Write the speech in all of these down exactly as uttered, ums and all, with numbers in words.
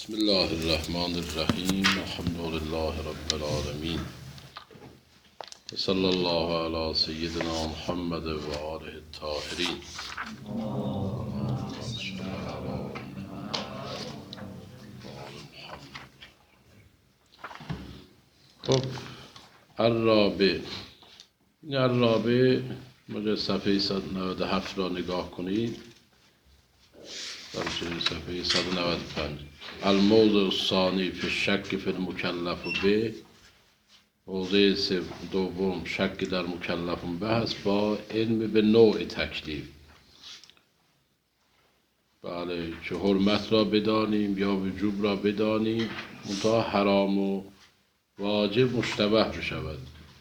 بسم الله الرحمن الرحیم الحمد لله رب العالمین صلی الله علی سیدنا محمد و آله الطاهرین. خب الرابع، این الرابع مجه صفحه صد و نود و هفت را نگاه کنید. در صفحه صد و نود و پنج الموضع الثانی فی الشک فی المکلف به، موضع دوم شک در مکلف به هست با علم به نوع تکلیف. بله، که حرمت را بدانیم یا وجوب را بدانیم، منتها حرام و واجب مشتبه بشود.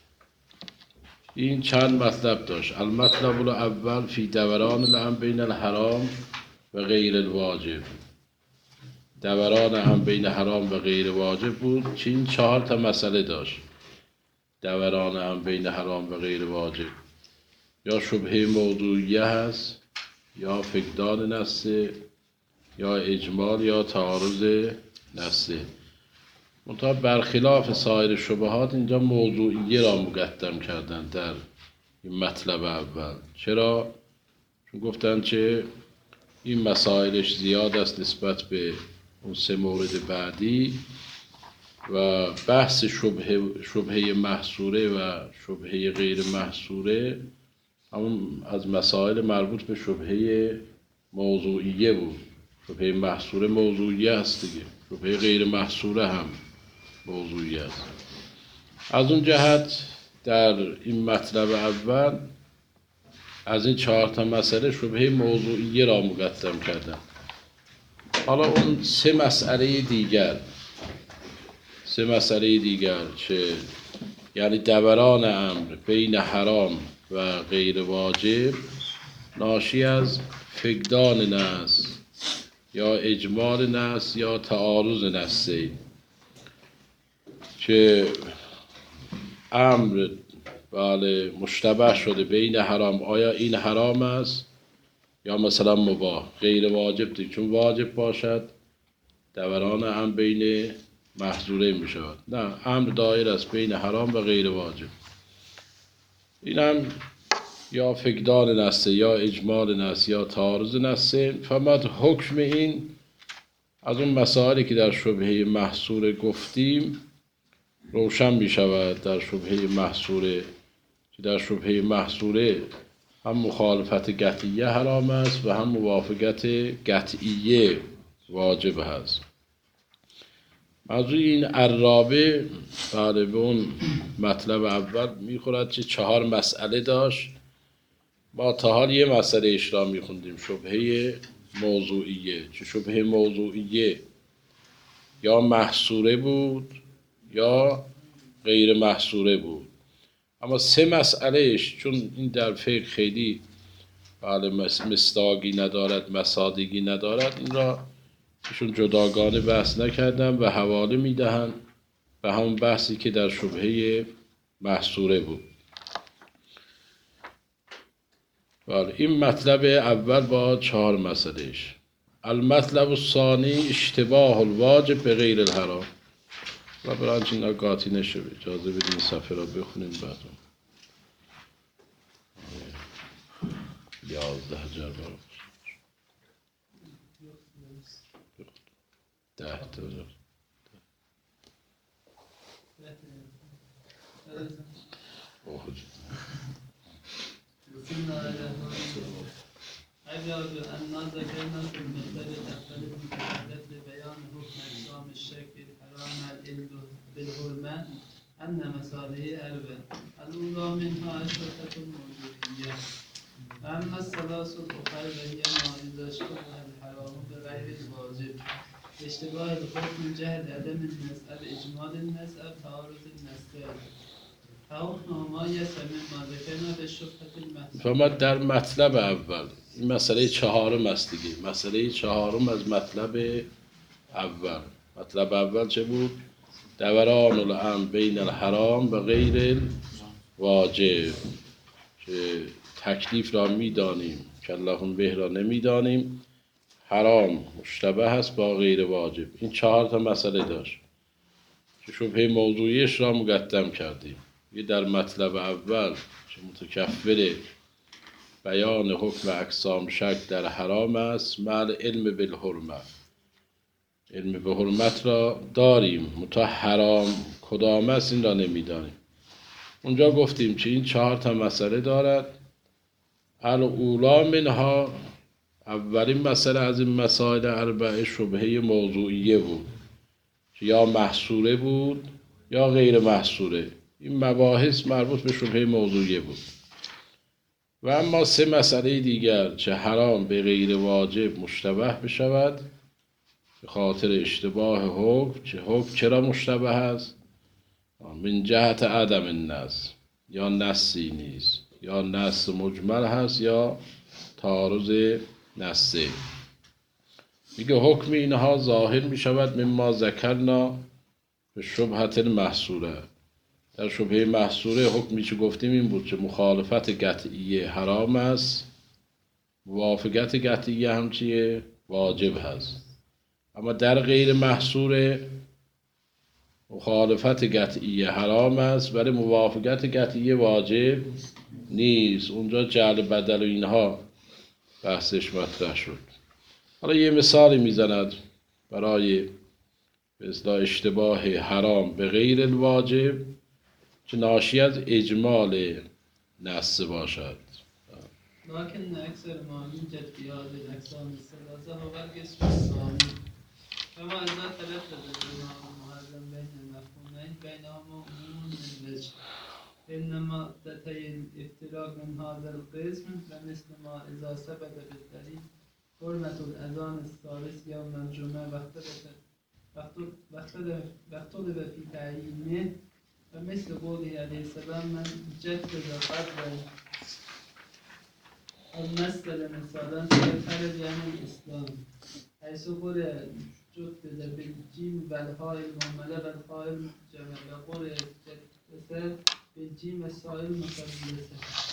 این چند مطلب داشت. المطلب الاول فی دوران الامر بین الحرام و غیر الواجب، دوران هم بین حرام و غیر واجب بود که این چهار تا مسئله داشت. دوران هم بین حرام و غیر واجب یا شبهه موضوعیه هست، یا فقدان نصه، یا اجمال، یا تعارض نصه. منتها برخلاف سایر شبهات اینجا موضوعیه را مقدم کردن در این مطلب اول. چرا؟ چون گفتن که این مسائلش زیاد است نسبت به اون سه مورد بعدی و بحث شبهه شبهه محصوره و شبهه غیر محصوره همون از مسائل مربوط به شبهه موضوعیه بود. شبهه محصوره موضوعیه است دیگه، شبهه غیر محصوره هم موضوعیه است. از اون جهت در این مطلب اول از این چهار تا مسئله شبهه موضوعیه را مقدم کردن. حالا اون سه مسئله دیگر سه مسئله دیگر که یعنی دوران امر بین حرام و غیر واجب ناشی از فقدان نص یا اجمال نص یا تعارض نصی، که امر بله مشتبه شده بین حرام، آیا این حرام است یا مثلا مباح، غیر واجب دی. چون واجب باشد دوران امر بین محظوره می شود. نه، امر دایر است بین حرام و غیر واجب. این هم یا فقدان نصه یا اجمال نصه یا تعارض نصه. فقط حکم این از اون مسائلی که در شبهه محصوره گفتیم روشن می شود. در شبهه محصوره که در شبهه محصوره هم مخالفت قطعیه حرام است و هم موافقت قطعیه واجب هست. موضوع این الرابع بله به اون مطلب اول میخورد که چهار مسئله داشت. ما تا حال یه مسئله اش را میخوندیم، شبهه موضوعیه، که شبهه موضوعیه یا محصوره بود یا غیر محصوره بود. اما سه مسئلهش چون این در فقه خیلی بله مصداقی ندارد، مصادیقی ندارد، این را ایشون جداگانه بحث نکردن و حواله میدهن به همون بحثی که در شبهه محصوره بود. بله این مطلب اول با چهار مسئلهش. المطلب الثانی اشتباه الواجب به غیر الحرام. و برانچه اینا قاطی نشه، اجازه بدین صفحه را بخونیم بعدم. یازده جربه ده تا أجاب أن ذكرنا في المثال الأول المتحدث لبيان حكم أقسام الشك الحرام بالحرمة أن مصالح أربع. الأولى منها أشرطة موضوعية، أما الثلاث الأخرى فهي ما إذا اشتبه الحرام بغير الواجب، اشتباه الحكم جهل عدم المسألة، إجمال المسألة، تعارض المسألة. فما در مطلب اول این مسئله چهارم است دیگه. مسئله چهارم از مطلب اول. مطلب اول چه بود؟ دوران الامر بین الحرام و غیر واجب، که تکلیف را میدانیم کلهم به را نمیدانیم. حرام مشتبه هست با غیر واجب. این چهار تا مسئله داشت که شبهه موضوعیش را مقدم کردیم. یه در مطلب اول که متکفل بیان حکم اقسام شک در حرام است مع علم بالحرمه، علم به حرمت را داریم متا حرام کدام است این را نمیدانیم. اونجا گفتیم که این چهار تا مسئله دارد. الاولا منها، اولین مسئله از این مسائل اربعه شبهه موضوعیه بود که یا محصوره بود یا غیر محصوره. این مباحث مربوط به شبهه موضوعیه بود. و اما سه مسئله دیگر چه حرام به غیر واجب مشتبه بشود به خاطر اشتباه حکم، چه حکم چرا مشتبه است من جهت عدم النص، یا نصی نیست، یا نص مجمل هست یا تعارض نصه. میگه حکم اینها ظاهر میشود مما ذکرنا به شبهت المحصوره. در شبهه محصوره حکمی که گفتیم این بود که مخالفت قطعیه حرام است، موافقت قطعیه هم چیه؟ واجب هست. اما در غیر محصوره مخالفت قطعیه حرام است ولی موافقت قطعیه واجب نیست. اونجا جعل بدل و اینها بحثش مطرح شد. حالا یه مثالی میزند برای به اصطلاح اشتباه حرام به غیر الواجب که ناشی از اجمال نص باشد. لكن أكثر ما يوجد في هذه الأقسام الثلاثة هو القسم الثاني، كما إذا تردد الإمام المعلم بين المفهومين بينهما عموم الوجه، إنما تتي الافتراق من هذا القسم فمثل ما إذا ثبت بالدليل حرمة الأذان الثالث يوم الجمعة واختلف في تعيينه، فمثل قوله عليه السلام من جدد قدر المثل مثلا فيخرج عن الإسلام، حيث قل جدد بالجيم والهاء المهملة والخاء المجملة وقل جدد بالجيم والساء المثلثة.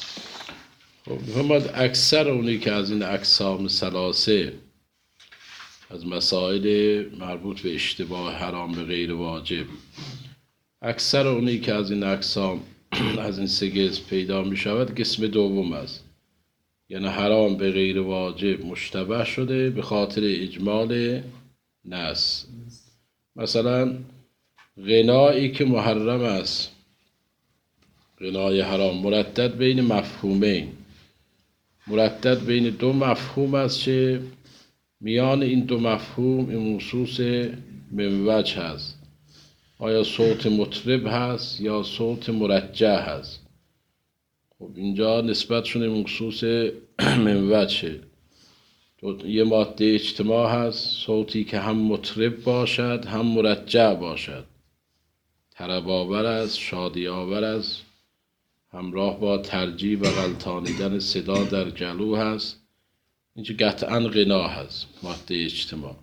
خب اکثر اونی که از این اقسام ثلاثه از مسائل مربوط به اشتباه حرام به غیر واجب، اکثر اونی که از این اقسام از این سه قسم پیدا می شود قسم دوم است، یعنی حرام به غیر واجب مشتبه شده به خاطر اجمال نص. مثلا غنایی که محرم است، غنای حرام مردد بین مفهومین، مردد بین دو مفهوم است که میان این دو مفهوم این مخصوص من وجه هست، آیا صوت مطرب هست یا صوت مرجع هست. خب اینجا نسبتشون این مخصوص من وجه، یه ماده اجتماع هست، صوتی که هم مطرب باشد هم مرجع باشد، طرب آور است، شادی آور است، همراه با ترجیع و غلطانیدن صدا در گلو هست. اینجا قطعا غنا هست، ماده اجتماع.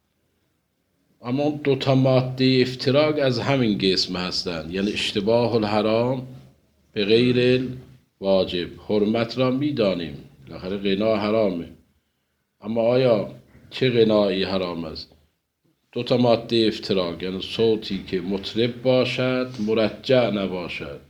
اما دو تا ماده افتراق از همین قسم هستند، یعنی اشتباه الحرام به غیر واجب. حرمت را میدانیم، بالاخره غنا حرامه، اما آیا چه غنایی حرام است؟ دو تا ماده افتراق، یعنی صوتی که مطرب باشد مرجع نباشد،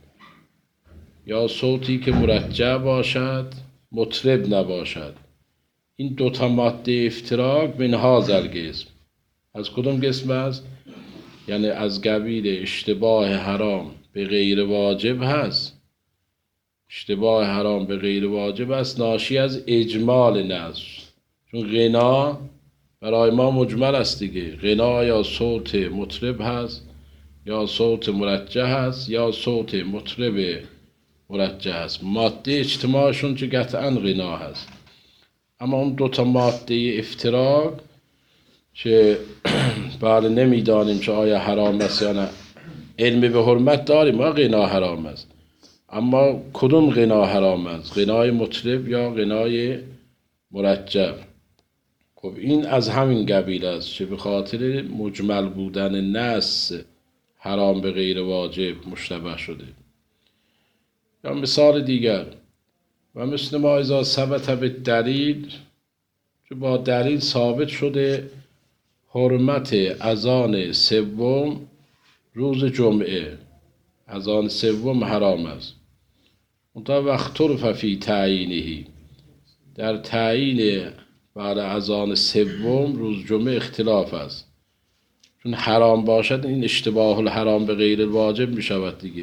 یا صوتی که مرجع باشد مطرب نباشد. این دو تا ماده افتراق من هذا القسم، از کدوم قسم است؟ یعنی از قبیل اشتباه حرام به غیر واجب هست. اشتباه حرام به غیر واجب است ناشی از اجمال نص، چون غنا برای ما مجمل است دیگه. غنا یا صوت مطرب هست یا صوت مرجع هست یا صوت مطرب مرجع هست، ماده اجتماعشون که قطعا غنا هست. اما اون دوتا ماده افتراق که بله نمیدانیم که آیا حرام است یا نه، علم به حرمت داریم ما غنا حرام است، اما کدوم غنا حرام است؟ غنای مطرب یا غنای مرجع؟ خب این از همین قبیل است که به خاطر مجمل بودن نص حرام به غیر واجب مشتبه شده. یا مثال دیگر، و مثل ما اذا ثبت بالدلیل، که با دلیل ثابت شده حرمت اذان سوم روز جمعه، اذان سوم حرام است. منتها وقت اختلف فی تعیینه، در تعیین بعد اذان سوم روز جمعه اختلاف است، چون حرام باشد این اشتباه الحرام به غیر الواجب می شود دیگه.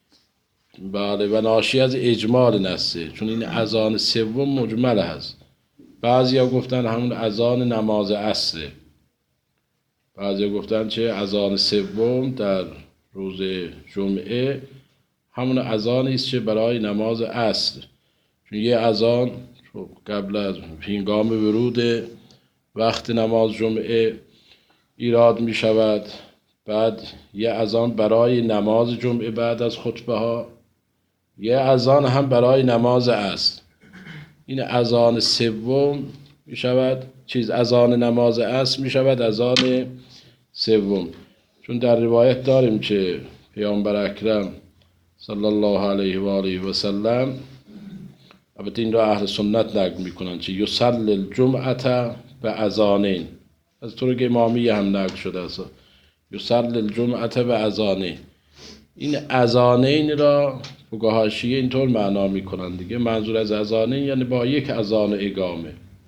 بله، و ناشی از اجمال نسه، چون این اذان سوم مجمل هست. بعضی ها گفتن همون اذان نماز عصره، بعضی ها گفتن چه اذان سوم در روز جمعه همون اذانی است که برای نماز عصر، چون یه اذان قبل از هنگام ورود وقت نماز جمعه ایراد می شود، بعد یه اذان برای نماز جمعه بعد از خطبه ها، یه اذان هم برای نماز عصر. این اذان سوم می شود چیز اذان نماز عصر می شود اذان سوم، چون در روایت داریم که پیامبر اکرم صلی الله علیه و آله و سلم، البته این را اهل سنت نقل میکنن که یصلی الجمعه به اذانین، از طرق امامی هم نقل شده است یصلی الجمعه به اذانین. این اذانین را فقهای شیعه اینطور معنا میکنن دیگه، منظور از اذانین یعنی با یک اذان اقامه،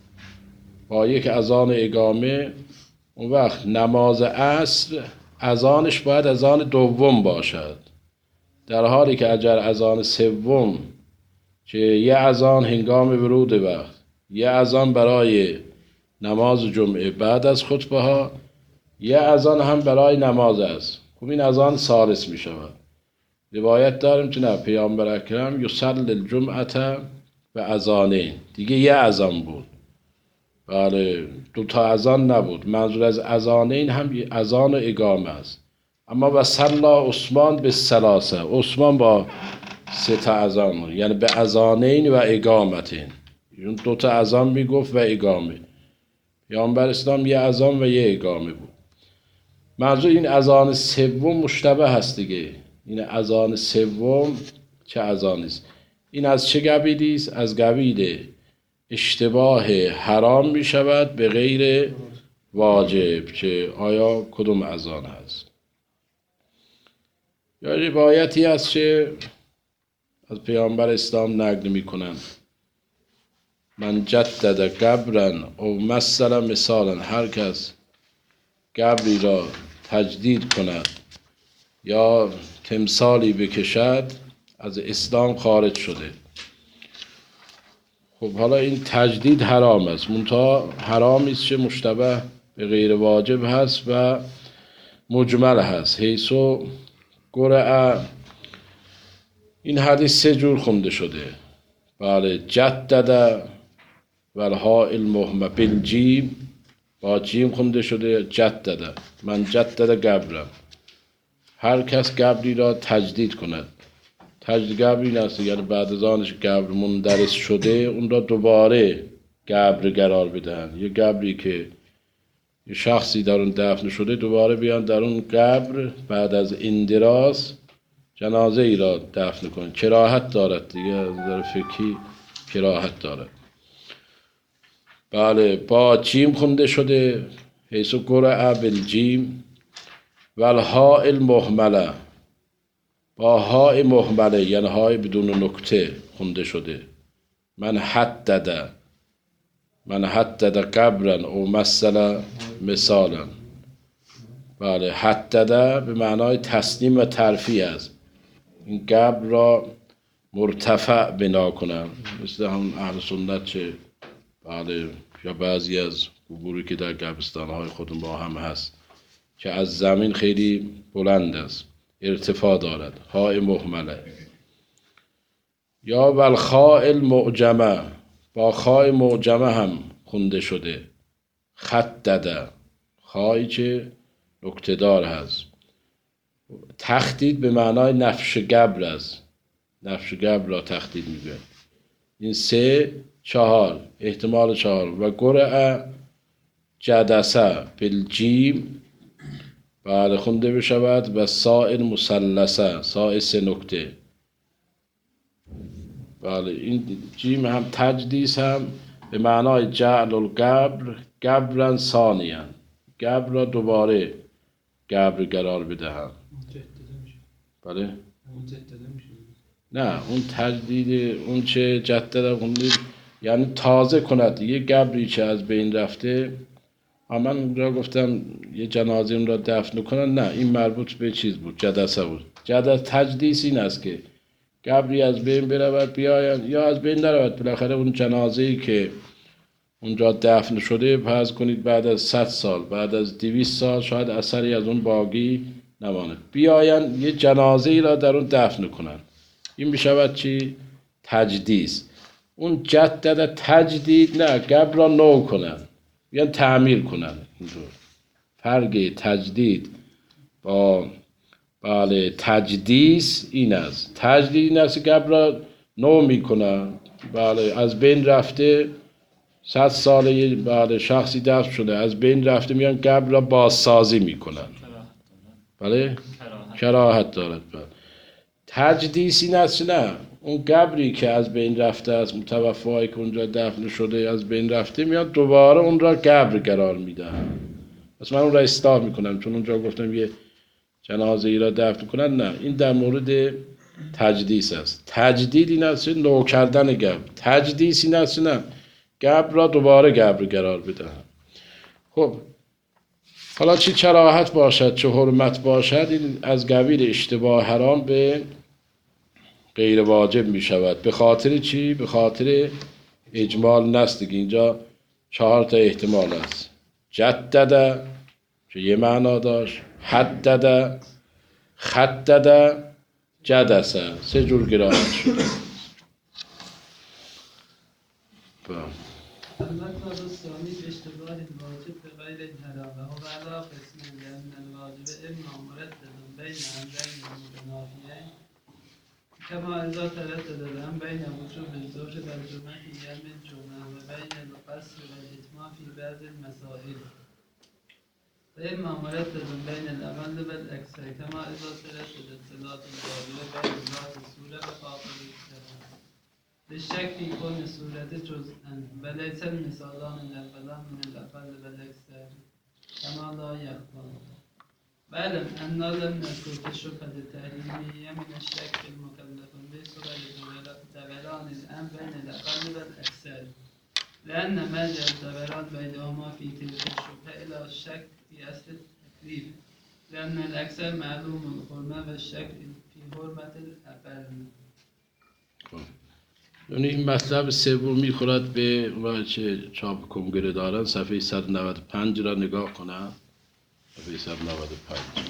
با یک اذان اقامه. اون وقت نماز عصر اذانش باید اذان دوم باشد، در حالی که اگر اذان سوم که یه اذان هنگام ورود وقت، یه اذان برای نماز جمعه بعد از خطبه ها، یه اذان هم برای نماز است، خب این اذان ثالث می شود. روایت داریم که نه، پیامبر اکرم یصلی الجمعه و اذانین، دیگه یه اذان بود، بله دو تا اذان نبود. منظور از اذانین هم اذان و اقامه است. اما و صلی عثمان به ثلاثه، عثمان با سه تا اذان، یعنی به اذانین و اقامتین، اون دو تا اذان میگفت و اقامه. پیامبر اسلام یه اذان و یه اقامه بود. منظور این اذان سوم مشتبه هست دیگه، این اذان سوم چه اذانی است؟ این از چه قبیلی است؟ از قبیل اشتباه حرام می شود به غیر واجب، که آیا کدوم اذان هست. یا روایتی هست که از پیامبر اسلام نقل می کنند من جدد قبرا او مثل مثالا، هر کس قبری را تجدید کند یا تمثالی بکشد از اسلام خارج شده. خب حالا این تجدید حرام است، منتها حرامی است که مشتبه به غیر واجب هست و مجمل هست. حیثو قرأ، این حدیث سه جور خونده شده. بله، جدد و الهاء المهمل بالجیم، با جیم خونده شده جدد، من جدد قبرم، هر کس قبری را تجدید کند. تجدید قبری نست، یعنی بعد از آنش قبر مندرس شده اون را دوباره قبر قرار بدهند. یه قبری که یه شخصی در اون دفن شده دوباره بیان در اون قبر بعد از اندراس جنازه ای را دفن کنند. کراهت دارد دیگه، از نظر فقهی کراهت دارد. بله، با جیم خونده شده حیث قرأ بالجیم و الهاء المهمله، با های مهمله یعنی های بدون نکته خونده شده. من حدد، من حدد قبرا او مثل مثالا. بله، حدد به معنای تسلیم و ترفیع است، این قبر را مرتفع بنا کنم، مثل همون اهل سنت چه بله، یا بعضی از قبوری که در قبرستان‌های خودمون با هم هست که از زمین خیلی بلند است، ارتفاع دارد، های مهمله. یا والخاء المعجمه، با خاء معجمه هم خونده شده. خدده، خایی که نکته دار هست. تخدید به معنای نفش قبر است، نفش قبر را تخدید میگه. این سه چهار احتمال چهار. و قرأ جدسه بالجیم، بله خونده بشود و ساء مثلثه، ساء سه نکته. بله، این جیم هم تجدیس هم به معنای جعل القبر قبرا ثانیا، قبر را دوباره قبر قرار بدهم. بله؟ نه اون تجدید اون چه جدد خوندید یعنی تازه کند یه قبری که از بین رفته. اما من اونجا گفتم یه جنازه اون را دفن کنن، نه این مربوط به چیز بود، جدسه بود. جدس تجدیس این است که قبری از بین برود بیاین یا از بین نرود، بالاخره اون جنازه‌ای که اونجا دفن شده فرض کنید بعد از صد سال بعد از دویست سال شاید اثری از اون باقی نماند، بیاین یه جنازه‌ای را در اون دفن کنن، این میشود چی؟ تجدیس. اون جدد تجدید نه، قبر را نو کنن یا تعمیر کنن. اینجور فرق تجدید با بله تجدیس این است. تجدید این است که قبر را نو میکنن، بله از بین رفته صد ساله بله شخصی دفن شده از بین رفته میان قبر را بازسازی میکنن. بله کراهت دارد. بله تجدیس این است نه، اون قبری که از بین رفته است متوفایی که اونجا دفن شده از بین رفته میاد دوباره اون را قبر قرار میدن. پس من اون را اصلاح میکنم چون اونجا گفتم یه جنازه ای را دفن کنن، نه این در مورد تجدیس است. تجدید این است نو کردن قبر، تجدیس این است نه قبر را دوباره قبر قرار بدهم. خب حالا چه کراهت باشد چه حرمت باشد، این از قبیل اشتباه حرام به غیر واجب می شود. به خاطر چی؟ به خاطر اجمال نستگی. اینجا چهار تا احتمال است. جدد که یه معنا داشت، حدد، خدد، جدسه، سه جور قرائت شده. المطلب الثاني باشتباه الواجب بغير الحرام وهو على قسمين، لأن الواجب إما مردد بين أمرين متنافيين كما إذا تردد الأمر بين وجوب الزوج والجمعة في يوم الجمعة وبين القصر والإتمام في بعض المسائل، وإما مردد بين الأقل والأكثر كما إذا ترددت صلاة الجارية بين ذات السورة وخاطر الكلام بالشك في كون السورة جزءا وليس المثالان الأولان من الأقل والأكثر كما لا يخفى. واعلم أن لم نذكر في الشبهة التحريمية من الشك المكلف بسورة دوران الأمر بين الأقل والأكثر، لأن مرجع الدوران بينهما في تلك الشبهة إلى الشك في أصل التكليف، لأن الأكثر معلوم الحرمة والشك في حرمة الأقل. یعنی این مطلب سوم میخورد به اونایی که چاپ کنگره دارن. صفحه صد و نود و پنج را نگاه کنن. صفحه صد و نود و پنج.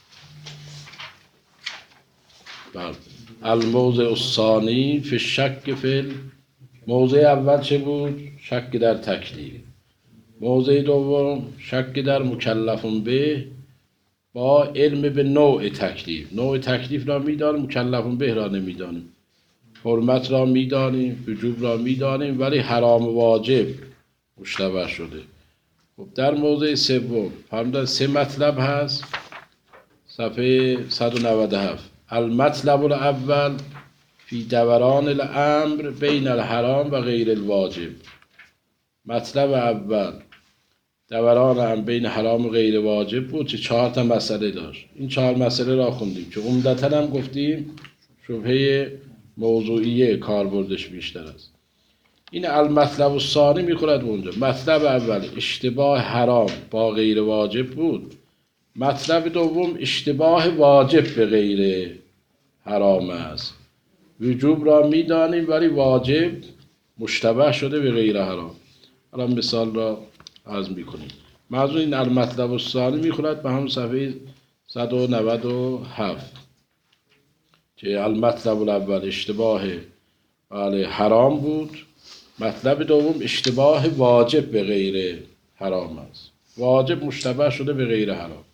بله. الموضع الثانی فی الشک فی موضع اول چه بود؟ شک در تکلیف. موضع دوم شک در مکلفون به با علم به نوع تکلیف. نوع تکلیف را میدانیم، مکلفون به را نمیدانیم. حرمت را میدانیم، وجوب را میدانیم، ولی حرام واجب مشتبه شده. خب در موضع سوم فرمودن سه مطلب هست. صفحه صد و نود و هفت. المطلب الاول فی دوران الامر بین الحرام و غیر الواجب. مطلب اول دوران امر بین حرام و غیر واجب بود که چهار تا مسئله داشت. این چهار مسئله را خوندیم که عمدتاً هم گفتیم شبهه موضوعیه کاربردش بیشتر است. این المطلب الثانی میخورد اونجا. مطلب اول اشتباه حرام با غیر واجب بود. مطلب دوم اشتباه واجب به غیر حرام است. وجوب را میدانیم ولی واجب مشتبه شده به غیر حرام. حالا مثال را عرض میکنیم. موضوع این المطلب الثانی میخورد به همون صفحه صد و نود و هفت که المطلب الاول اشتباه حرام بود. مطلب دوم اشتباه واجب به غیر حرام است. واجب مشتبه شده به غیر حرام.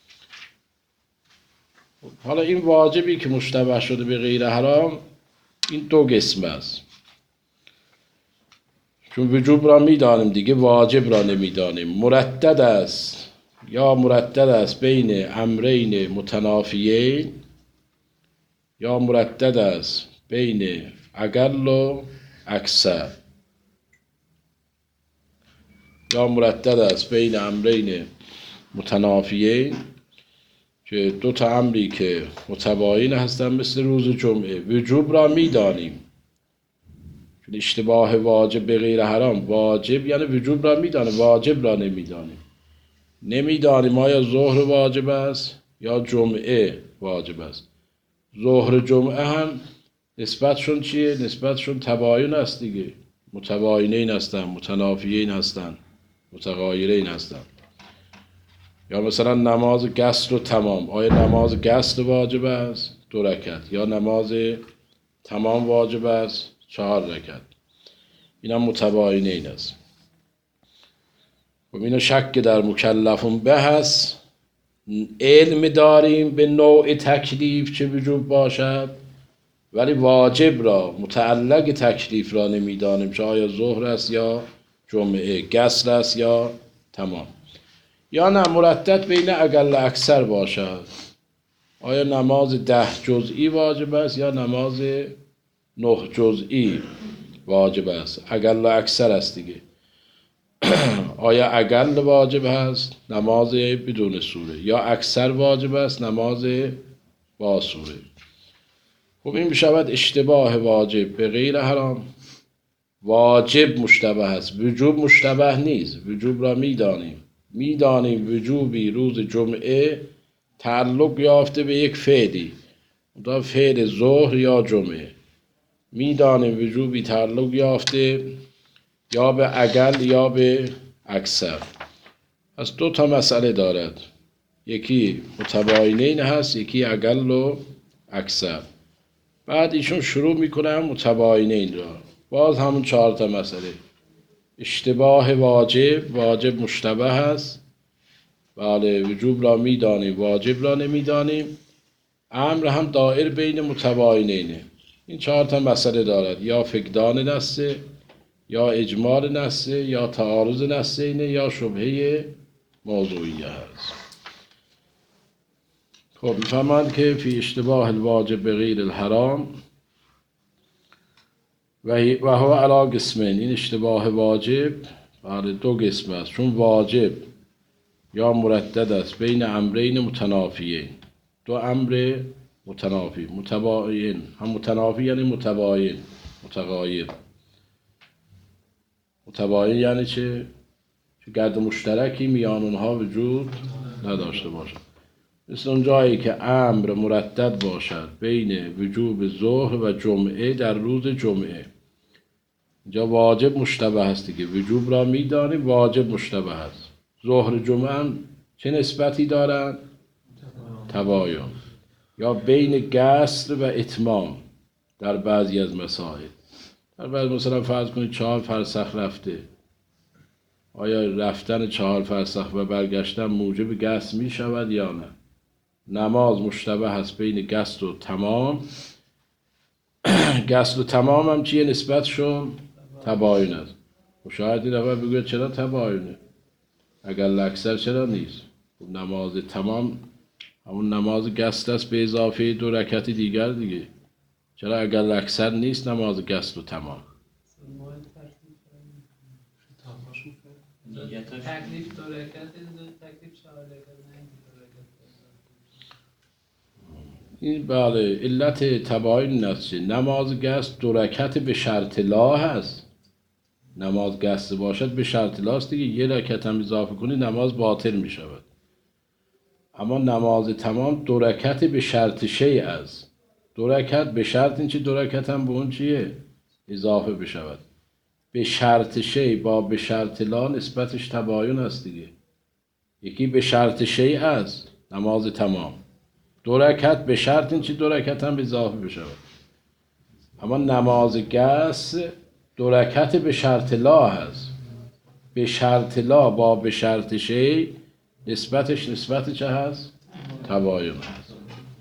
حالا این واجبی که مشتبه شده به غیر حرام این دو قسم است. چون وجوب را میدانیم دیگه واجب را نمیدانیم. مردد است یا مردد است بین امرین متنافیین یا مردد است بین اقل و اکثر. یا مردد است بین امرین متنافیین که دو تا امری که متباین هستن مثل روز جمعه. وجوب را میدانیم، چون اشتباه واجب به غیر حرام، واجب یعنی وجوب را میدانیم، واجب را نمیدانیم. نمیدانیم آیا ظهر واجب است یا جمعه واجب است. ظهر جمعه هم نسبتشون چیه؟ نسبتشون تباین است دیگه، متباینین هستن، متنافیین هستن، متغایرین هستن. یا مثلا نماز قصر و تمام، آیا نماز قصر واجب است؟ دو رکعت. یا نماز تمام واجب است؟ چهار رکعت. این هم متباینین است. و اینو شک در مکلفون به هست. علم داریم به نوع تکلیف چه وجوب باشد، ولی واجب را، متعلق تکلیف را نمیدانیم چه آیا ظهر است یا جمعه، قصر است یا تمام. یا نه مردد بین اقل اکثر باشد، آیا نماز ده جزئی واجب است یا نماز نه جزئی واجب است. اقل اکثر است دیگه. آیا اقل واجب هست نماز بدون سوره، یا اکثر واجب است نماز با سوره. خب این بشود اشتباه واجب به غیر حرام. واجب مشتبه است، وجوب مشتبه نیست. وجوب را میدانیم، میدانیم وجوبی روز جمعه تعلق یافته به یک فعلی، دا فعل ظهر یا جمعه. میدانیم وجوبی تعلق یافته یا به اقل یا به اکثر. از دو تا مسئله دارد، یکی متباینین هست، یکی اقل و اکثر. بعد ایشون شروع میکنه متباینین را، باز همون چهار تا مسئله. اشتباه واجب، واجب مشتبه هست، بله وجوب را میدانیم واجب را نمیدانیم. امر هم دائر بین متباینینه. این چهار تا مسئله دارد، یا فقدان نسه، یا اجمال نسه، یا تعارض نسینه، یا شبهه موضوعیه هست. خب میفهمند که فی اشتباه الواجب به غیر الحرام و هو علی قسمین. این اشتباه واجب بله دو قسم است، چون واجب یا مردد است بین امرین متنافیین، دو امر متنافی. متباین هم متنافی یعنی متباین، متغایر. متباین یعنی چه؟ چه گرد مشترکی میان اونها وجود نداشته باشد. مثل اون جایی که امر مردد باشد بین وجوب ظهر و جمعه در روز جمعه. اینجا واجب مشتبه هست دیگه، وجوب را میدانیم، واجب مشتبه هست. ظهر جمعه هم چه نسبتی دارن؟ تباین. یا بین قصر و اتمام در بعضی از مسائل. در بعض مثلا فرض کنید چهار فرسخ رفته، آیا رفتن چهار فرسخ و برگشتن موجب قصر می شود یا نه؟ نماز مشتبه هست بین قصر و تمام. قصر و تمام هم چیه نسبتشون؟ تباین است. و شاید این دفعه بگوید چرا تباینه؟ اگر اکثر چرا نیست؟ نماز تمام همون نماز قصر است به اضافه دو رکعت دیگر دیگه. چرا اگر اکثر نیست نماز قصر و تمام؟ تکلیف دو رکعت، تکلیف چهار رکعت. این بله علت تباین است. نماز قصر دو رکعت به شرط لا هست. نماز قصر باشد به شرط لا است دیگه، یه رکعت هم اضافه کنی نماز باطل می شود. اما نماز تمام دو رکعت به شرط شیء است. دو رکعت به شرط این چی، دو رکعت هم به اون چیه اضافه بشود. به شرط شیء با به شرط لا نسبتش تباین است دیگه. یکی به شرط شیء است نماز تمام، دو رکعت به شرط این چی، دو رکعت هم اضافه بشود. اما نماز قصر دو رکعت به شرط لا هست. به شرط لا با به شرط شیء نسبتش نسبت چه هست؟ تباین هست.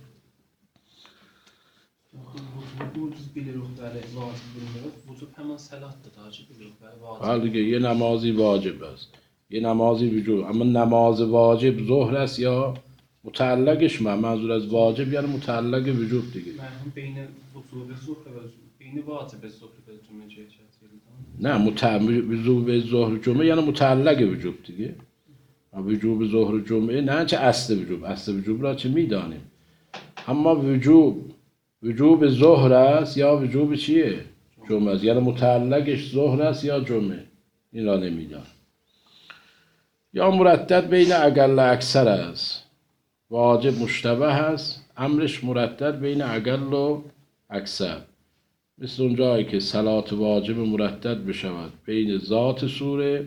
حال دیگه یه نمازی واجب است، یه نمازی وجوب. اما نماز واجب ظهر است یا متعلقش، من منظور از واجب یعنی متعلق وجوب دیگه. مرحوم بین وجوب ظهر و بین واجب ظهر و جمعه چه نه متعلق وجوب ظهر جمعه یعنی متعلق وجوب دیگه. وجوب ظهر جمعه نه چه اصل وجوب، اصل وجوب را چه میدانیم، اما وجوب وجوب ظهر است یا وجوب چیه؟ جمعه است، یعنی متعلقش ظهر است یا جمعه، این را نمیدان. یا مردد بین اقل اکثر است، واجب مشتبه است، امرش مردد بین اقل و اکثر، مثل اونجایی که صلات واجب مردد بشود بین ذات سوره،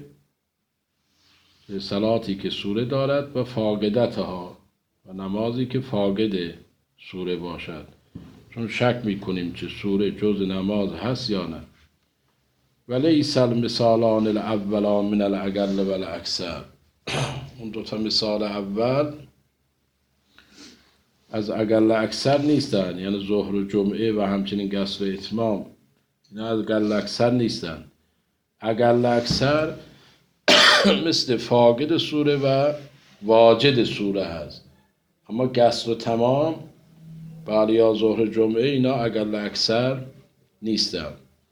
صلاتی که سوره دارد، و فاقدتها، و نمازی که فاقد سوره باشد، چون شک میکنیم که سوره جز نماز هست یا نه. ولیس المثالان الاولان من الاقل و الاکثر، اون دوتا مثال اول از اقل اکثر نیستن، یعنی ظهر و جمعه و همچنین قصر و اتمام، اینا از اقل اکثر نیستن. اقل اکثر مثل فاقد سوره و واجد سوره هست، اما قصر و تمام بله یا ظهر جمعه اینا اقل اکثر نیستن.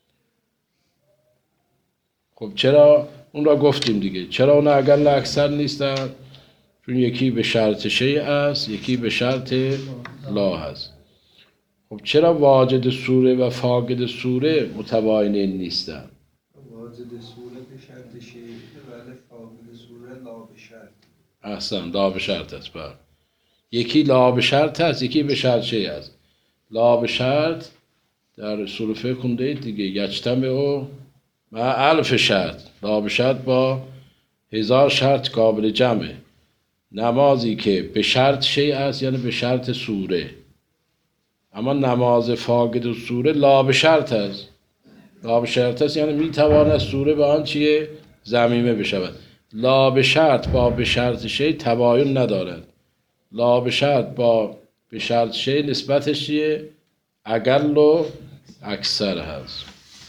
خب چرا اون را گفتیم دیگه، چرا اون اقل اکثر نیستن؟ چون یکی به شرط شیء است، یکی به شرط لا هست. خب چرا واجد سوره و فاقد سوره متباینین نیستن؟ واجد سوره به شرط شیء ولی فاقد سوره لا به شرط. احسن، لا به شرط است. بله، یکی لا به شرط است، یکی به شرط شیء است. لا به شرط در اصول فقه خونده اید دیگه، یجتمع و مع الف شرط، لا به شرط با هزار شرط قابل جمعه. نمازی که به شرط شیء است یعنی به شرط سوره، اما نماز فاقد و سوره لا به شرط است. لا به شرط است یعنی میتواند سوره به آن چیه ضمیمه بشود. لا به شرط با به شرط شیء تباین ندارد. لا به شرط با به شرط شیء نسبتش چیه؟ اقل و اکثر هست.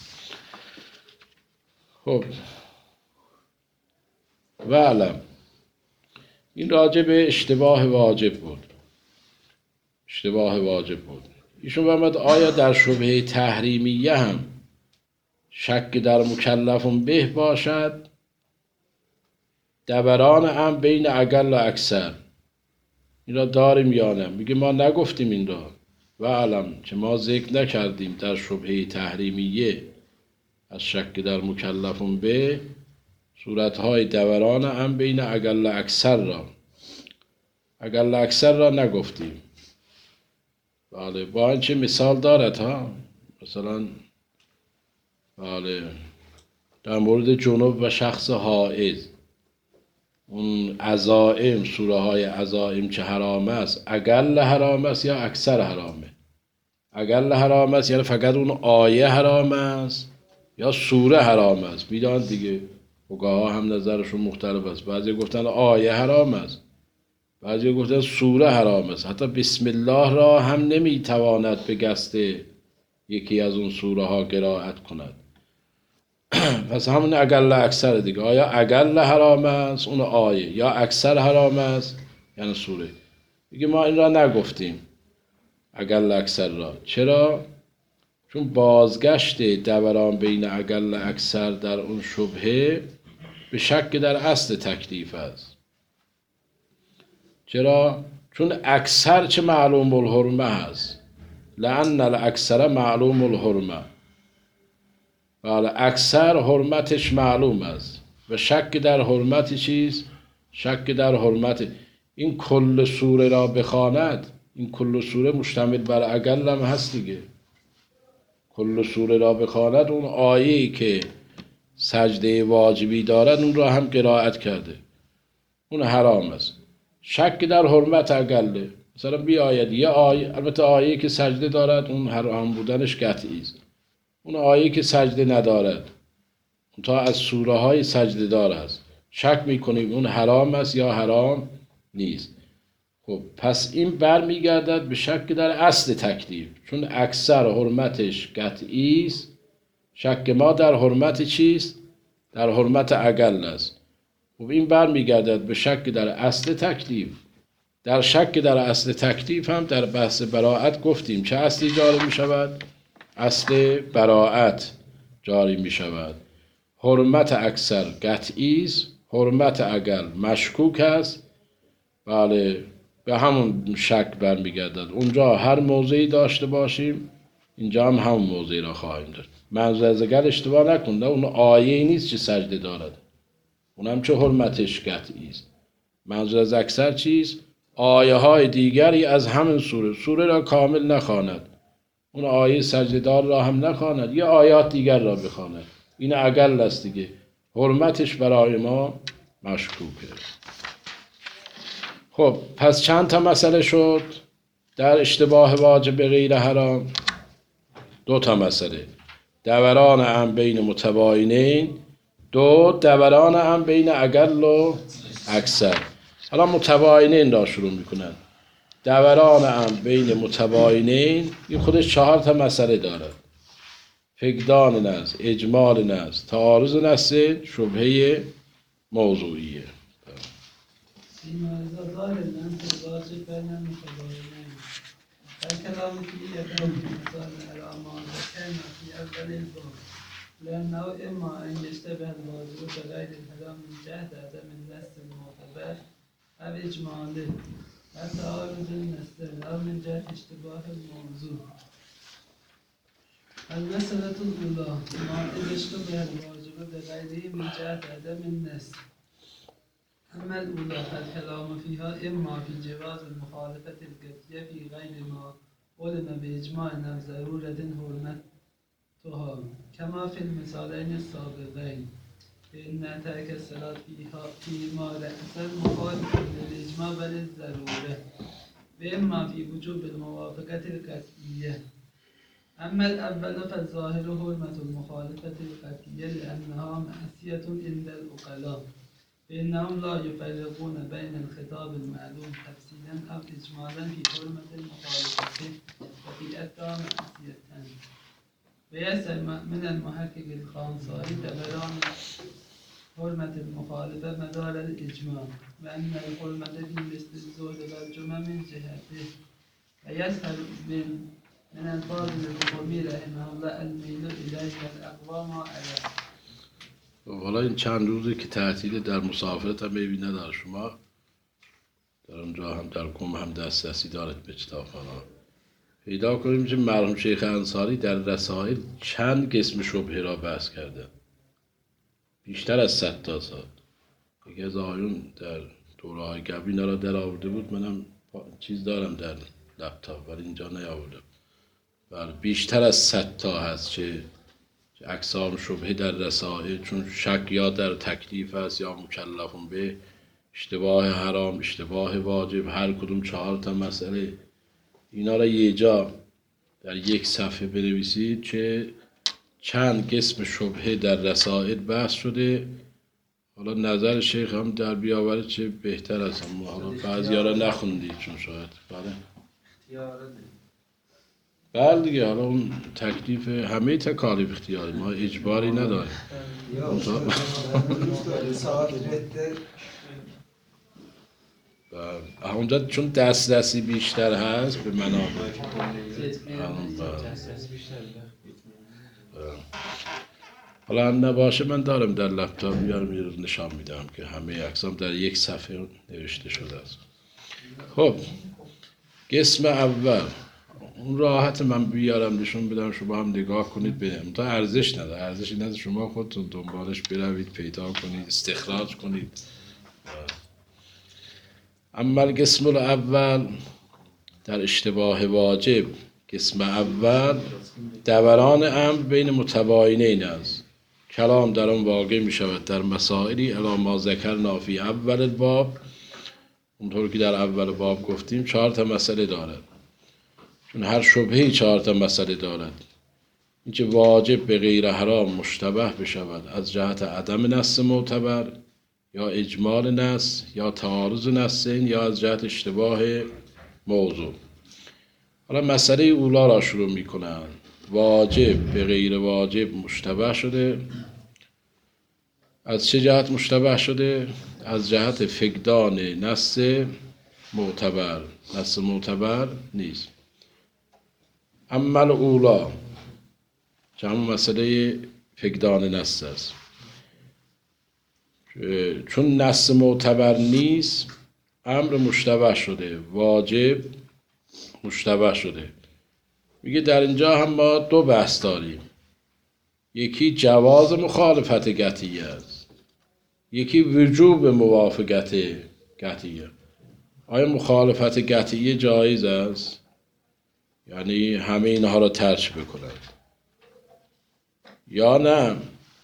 خب و علم این راجع به اشتباه واجب بود، اشتباه واجب بود. ایشون فرمود آیا در شبهه تحریمیه هم شک در مکلفون به باشد؟ دوران هم بین اقل و اکثر این را داریم یا نه؟ میگه ما نگفتیم این را. و علم که ما ذکر نکردیم در شبهه تحریمیه از شک در مکلفون به صورتهای دوران هم بین اقل و اکثر را، اقل و اکثر را نگفتیم. بله، با اینچه مثال دارد ها، مثلا بله در مورد جنوب و شخص حائض، اون عزائم، سوره های عزائم که حرام است، اقل حرام است یا اکثر حرامه؟ اقل حرام است یعنی فقط اون آیه حرام است یا سوره حرام است؟ میدان دیگه فقها هم نظرشون مختلف است. بعضی گفتن آیه حرام است، بعضی گفتن سوره حرام است. حتی بسم الله را هم نمیتواند به قصد یکی از اون سوره ها قرائت کند. پس همون اقل اکثر دیگه. آیا اقل حرام است اون آیه یا اکثر حرام است یعنی سوره؟ دیگه ما این را نگفتیم اقل اکثر را. چرا؟ چون بازگشت دوران بین اقل اکثر در اون شبهه به شک در اصل تکلیف است. چرا؟ چون اکثر چه معلوم الحرمه هست، لأن الاکثر معلوم الحرمه، بله اکثر حرمتش معلوم است و شک در حرمت چیز؟ شک در حرمت. این کل سوره را بخواند، این کل سوره مشتمل بر اقل هم هست دیگه. کل سوره را بخواند اون آیه‌ای که سجده واجبی دارد اون را هم قرائت کرده، اون حرام است. شک در حرمت اقله، مثلا بیاید یه آیه، البته آیه‌ای که سجده دارد اون حرام بودنش قطعی است. اون آیه‌ای که سجده ندارد تا از سوره های سجده دار است، شک میکنیم اون حرام است یا حرام نیست. خب پس این برمیگردد به شک در اصل تکلیف، چون اکثر حرمتش قطعی است. شک ما در حرمت چیست؟ در حرمت اقل است. خب این برمیگردد به شک در اصل تکلیف. در شک در اصل تکلیف هم در بحث براءت گفتیم چه اصلی جاری می شود؟ اصل براءت. جاری می شود. حرمت اکثر قطعی است، حرمت اقل مشکوک است. بله، به همون شک برمیگردد. اونجا هر موضعی داشته باشیم اینجا هم همون موضعی را خواهیم داشت. منظور از اگر اشتباه نکنده اون آیه نیست که سجده دارد، اونم چه حرمتش قطعی است. منظور از اکثر چیست؟ آیه های دیگری از همین سوره سوره را کامل نخواند، اون آیه سجده دار را هم نخواند، یا آیات دیگر را بخواند. این اقل است دیگه، حرمتش برای ما مشکوکه. خب پس چند تا مسئله شد در اشتباه واجب به غیر حرام؟ دو تا مسئله، دوران هم بین متباینین، دو دوران هم بین اقل و اکثر. حالا متباینین را شروع میکنن. دوران هم بین متباینین این خودش چهار تا مسئله داره: فقدان نص، اجمال نص، تعارض نص، شبهه موضوعیه. فيما إذا ظهر الأمر الواجب بين المتباينين فالكلام فيه يدعو بالمثال على ما ذكرنا في أول الباب، لأنه إما أن يشتبه الواجب بغير الحرام من جهة عدم النص المعتبر أو إجماله أو تعارض النصين أو من جهة اشتباه الموضوع. المسألة الأولى ما إذا اشتبه الواجب بغيره من جهة عدم النص. أما الأولى فالكلام فيها إما في جواز المخالفة القطعية في غير ما علم بإجماع أو ضرورة حرمتها كما في المثالين السابقين، فإن ترك الصلاة فيها فيما رأسا مخالف للإجماع وللضرورة، وإما في وجوب الموافقة القطعية. أما الأول فالظاهر حرمة المخالفة القطعية لأنها معصية عند العقلاء، فإنهم لا يفرقون بين الخطاب المعلوم تفصيلا أو إجمالا في حرمة المخالفة وفي أدنى معصية. ويسأل من المحقق الخانصاري دوران حرمة المخالفة مدار الإجماع، وأن الحرمة في مثل الزهد والجمع من جهته. ويسأل من من الفاضل القومي رحمه الله الميل إليه والأقوى ما عليه. حالا این چند روزه که تعطیل در مسافرت هم میبینه در شما در اونجا هم در کم هم دسترسی دارد به کتابخانه‌ها. پیدا کنیم که مرحوم شیخ انصاری در رسائل چند قسم شبهه را بحث کرده، بیشتر از صد تا سال. یکی از آیون در دوره های قبل اینا را در آورده بود، منم چیز دارم در لپتاپ ولی اینجا نیاوردم. بله بیشتر از صد تا هست که اقسام شبهه در رسائل، چون شک یا در تکلیف است یا مکلفون به، اشتباه حرام، اشتباه واجب، هر کدوم چهار تا مسئله. اینا را یه جا در یک صفحه بنویسید که چند قسم شبهه در رسائل بحث شده. حالا نظر شیخ هم در بیاوره چه بهتر است، اما حالا بعضی ها را نخوندید چون شاید بله بله دیگه، حالا اون تکلیف همه تکالیف اختیاری، ما اجباری نداریم. اونجا چون دسترسی بیشتر هست به منابع، حالا هم نباشه من دارم در لپتاپ میارم یه روز نشان میدم که همه اقسام در یک صفحه نوشته شده است. خب قسم اول اون راحت من بیارم نشون بدم شما هم نگاه کنید ببینید، تا ارزش نداره، ارزشی نداره شما خودتون دنبالش بروید پیدا کنید استخراج کنید. اما قسم الاول در اشتباه واجب، قسم اول دوران امر بین متباینین است. کلام در آن واقع می شود در مسائلی الی ما ذکرنا فی اول الباب، اونطور که در اول باب گفتیم چهار تا مسئله دارد، چون هر شبهه‌ای چهار تا مسئله دارد. اینکه واجب به غیر حرام مشتبه بشود از جهت عدم نص معتبر یا اجمال نص یا تعارض نصین یا از جهت اشتباه موضوع. حالا مسئله اولا را شروع می کنند. واجب به غیر واجب مشتبه شده. از چه جهت مشتبه شده؟ از جهت فقدان نص معتبر. نص معتبر نیست. اما اولا که همون مسئله فقدان نص است. چون نص معتبر نیست امر مشتبه شده، واجب مشتبه شده. میگه در اینجا هم ما دو بحث داریم، یکی جواز مخالفت قطعیه است، یکی وجوب موافقت قطعیه. آیا مخالفت قطعیه جایز است؟ یعنی همه اینها را ترک بکند، یا نه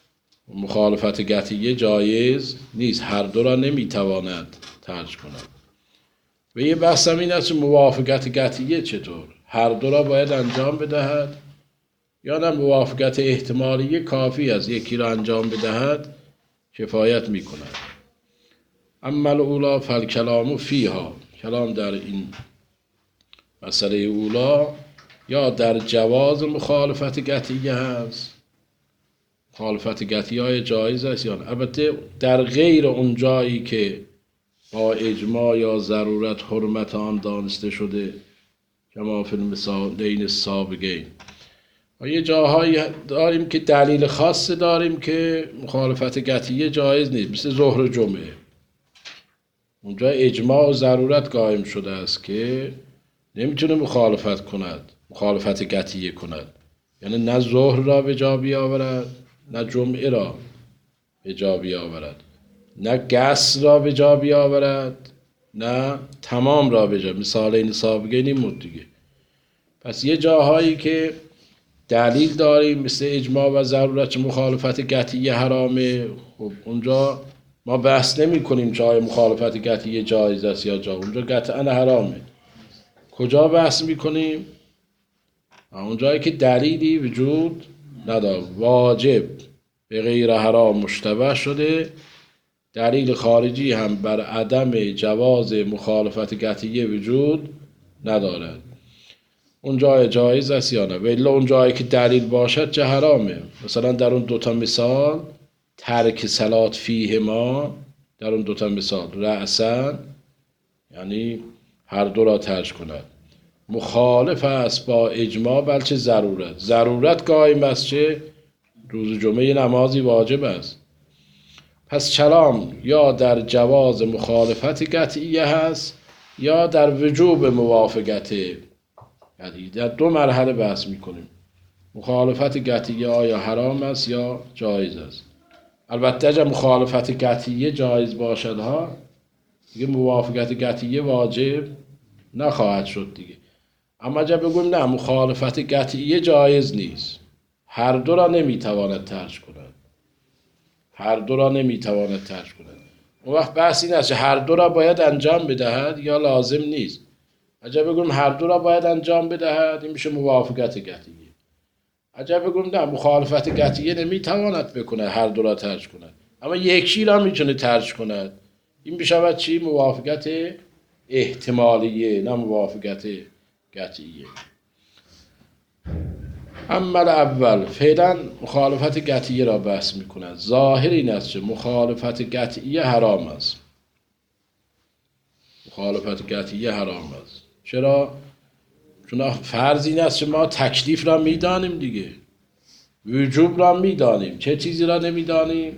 مخالفت قطعیه جایز نیست، هر دو را نمیتواند ترک کند. و یه بحث هم این است که موافقت قطعیه چطور، هر دو را باید انجام بدهد یا نه موافقت احتمالی کافی است یکی را انجام بدهد کفایت میکند. اما الاولی فالکلام فیها، کلام در این مسئله اولا یا در جواز مخالفت قطعیه هست، مخالفت قطعیه های جایز است یا نه. البته در غیر اون جایی که با اجماع یا ضرورت حرمت آن دانسته شده، کما فی المثالین السابقین. و یه جاهایی داریم که دلیل خاص داریم که مخالفت قطعیه جایز نیست، مثل ظهر و جمعه. اونجا اجماع و ضرورت قائم شده است که نمیتونه مخالفت کند، مخالفت قطعیه کند، یعنی نه ظهر را به جا بیاورد نه جمعه را به جا بیاورد، نه قصر را به جا بیاورد نه تمام را به جا. مثال این سابقه نمود دیگه. پس یه جاهایی که دلیل داریم مثل اجماع و ضرورت مخالفت قطعیه حرامه، خب اونجا ما بحث نمی کنیم که آیا مخالفت قطعیه جایز است یا جا، اونجا قطعا حرامه. کجا بحث می کنیم؟ اونجایی که دلیلی وجود نداره، واجب به غیر حرام مشتبه شده، دلیل خارجی هم بر عدم جواز مخالفت قطعیه وجود ندارد، اونجا جایز است یا نه. ولی اونجایی که دلیل باشد چه حرامه. مثلا در اون دوتا مثال ترک صلات فیه ما، در اون دوتا مثال رأسن یعنی هر دو را ترک کند، مخالف است با اجماع بلکه ضرورت. ضرورت قائم است چه روز جمعه نمازی واجب است. پس کلام یا در جواز مخالفت قطعیه هست یا در وجوب موافقت قطعیه. در دو مرحله بحث میکنیم، مخالفت قطعیه آیا حرام است یا جایز است. البته اگر مخالفت قطعیه جایز باشد ها دیگه موافقت قطعیه واجب نخواهد شد دیگه. اما اگر بگویم نه مخالفت قطعیه جایز نیست، هر دو را نمیتواند ترک کند، هر دو را نمیتواند ترک کند، اون وقت بحث این است هر دو را باید انجام بدهد یا لازم نیست. اگر بگویم هر دو را باید انجام بدهد این میشه موافقت قطعیه. اگر بگویم نه مخالفت قطعیه نمیتواند بکند، هر دو را ترک کند، اما یکی را میتونه ترک کند، این بشود چی؟ موافقت احتمالیه نه موافقت قطعیه. اما اول فعلا مخالفت قطعیه را بحث میکند. ظاهر این است که مخالفت قطعیه حرام است، مخالفت قطعیه حرام است. چرا؟ چون فرض این است که ما تکلیف را میدانیم دیگه، وجوب را میدانیم. چه چیزی را نمیدانیم؟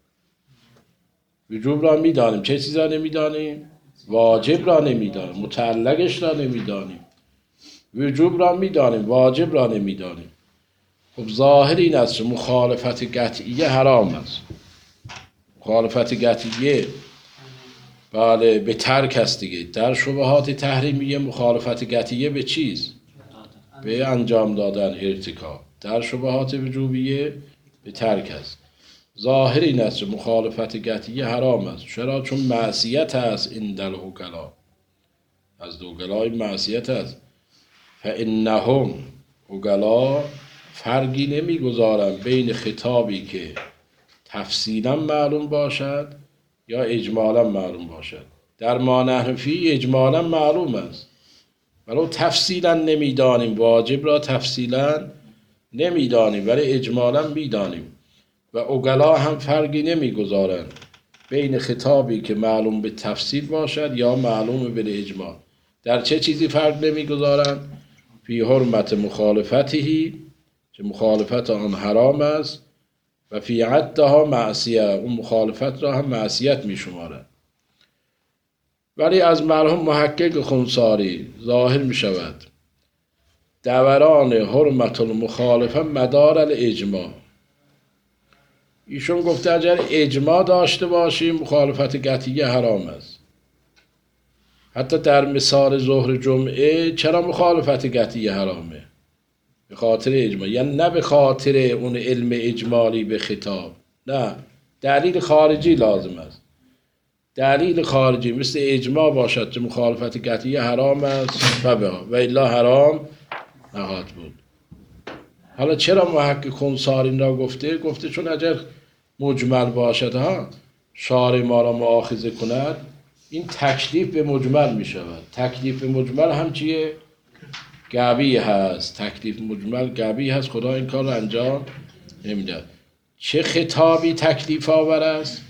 وجوب را میدانیم. چه چیزی را نمیدانیم؟ واجب را نمیدانیم، متعلقش را نمیدانیم. وجوب را میدانیم، واجب را نمیدانیم. خب ظاهر این است که مخالفت قطعیه حرام است. مخالفت قطعیه بله به ترک است دیگه. در شبهات تحریمیه مخالفت قطعیه به چیز؟ به انجام دادن ارتکاب. در شبهات وجوبیه به ترک است. ظاهر این است که مخالفت قطعیه حرام است. چرا؟ چون معصیت است این در عقلا، از دوگلای معصیت است. فانهم عقلا فرقی نمیگذارند بین خطابی که تفصیلا معلوم باشد یا اجمالا معلوم باشد. در ما نحن فیه اجمالا معلوم است، ولو تفصیلا نمیدانیم، واجب را تفصیلا نمیدانیم ولی اجمالا میدانیم. و عقلا هم فرقی نمیگذارند بین خطابی که معلوم به تفصیل باشد یا معلوم به اجمال. در چه چیزی فرق نمیگذارند؟ فی حرمت مخالفته، که مخالفت آن حرام است، و فی عدها معصیه، اون مخالفت را هم معصیت می شمارد. ولی از مرحوم محقق خونساری ظاهر می شود دوران حرمت المخالفه مدار الاجماع. ایشون گفته اگر اجماع داشته باشیم مخالفت قطعی حرام است. حتی در مثال ظهر جمعه چرا مخالفت قطعی حرامه؟ به خاطر اجماع، یعنی نه به خاطر اون علم اجمالی به خطاب، نه، دلیل خارجی لازم است. دلیل خارجی مثل اجماع باشد که مخالفت قطعی حرام است و به و الا حرام نخواهد بود. حالا چرا محقق خونساری این را گفته؟ گفته چون اگر مجمل باشد ها شارع ما را مؤاخذه کند، این تکلیف به مجمل می شود. تکلیف به مجمل هم چیه؟ قبیح هست. تکلیف مجمل قبیح هست، خدا این کار را انجام نمیدهد. چه خطابی تکلیف آور است؟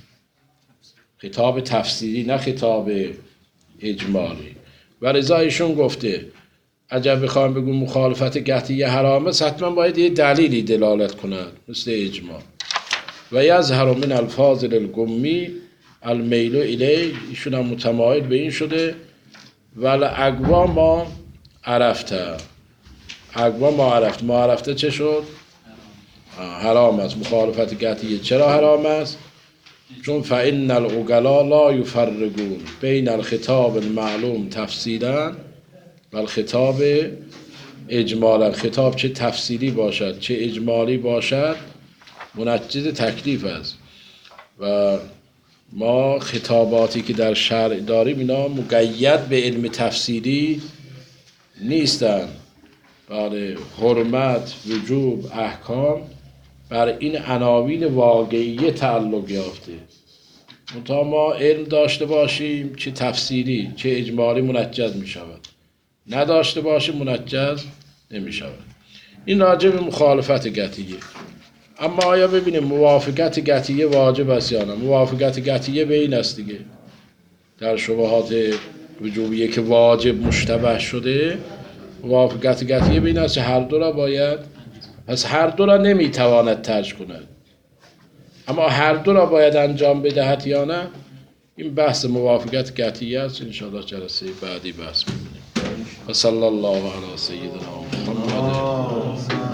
خطاب تفسیری، نه خطاب اجمالی. و لذا ایشون گفته اگر بخوایم بگیم مخالفت قطعی حرام است، حتما باید یه دلیلی دلالت کند مثل اجماع. و یظهر من الفاظل الگمی المیل الیه، ایشون هم متمایل به این شده. ول اقوا ما عرفته، اقوا ما عرفته، ما عرفته چه شد؟ حرام است. مخالفت قطعی چرا حرام است؟ چون فإن العقلاء لا یفرقون بین الخطاب المعلوم تفصیلا و الخطاب اجمالا. خطاب چه تفصیلی باشد چه اجمالی باشد منجز تکلیف است و ما خطاباتی که در شرع داریم اینا مقید به علم تفصیلی نیستن. بله، حرمت، وجوب، احکام بر این عناوین واقعی تعلق یافته. منتها ما علم داشته باشیم چه تفصیلی چه اجمالی منجز می شود، نداشته باشیم منجز نمی شود. این راجع به مخالفت قطعیه. اما آیا ببینیم موافقت قطعیه واجب است یا نه؟ موافقت قطعیه به این است دیگه، در شبهات وجوبیه که واجب مشتبه شده، موافقت قطعیه به این است که هر دو را باید، پس هر دو را نمیتواند ترک کند. اما هر دو را باید انجام بدهد یا نه، این بحث موافقت قطعیه است. انشاءالله جلسه بعدی بحث می‌کنیم. و صلی الله علی سیدنا محمد.